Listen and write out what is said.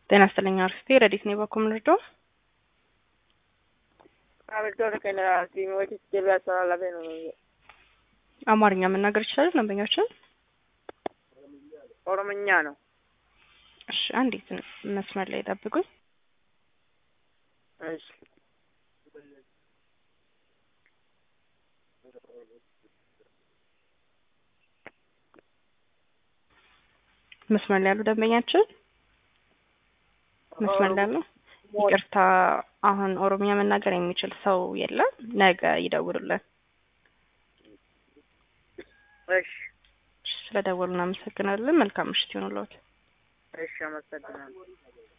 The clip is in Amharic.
ጤና ይስጥልኝ አርፍቴ ረዲት ነው በኮምንዶ አብልቶ ከነራሲ ወይስ ጀቢያ ሰላላበ ነው አማርኛ መናገር ይችላል ደንበኛችን ኦሮምኛ ነው እሺ አንዲት መስመር ላይ ጠብቁኝ እሺ መስመር ላይ ያሉ ደንበኛችን መስመር ላይ ነው ይቅርታ አሁን ኦሮምኛ መናገር የሚችል ሰው የለም ነገ ይደውሉልን እሺ ስለደወሉና አመሰግናለን መልካም ምሽት ይሁንልዎት እሺ አመሰግናለሁ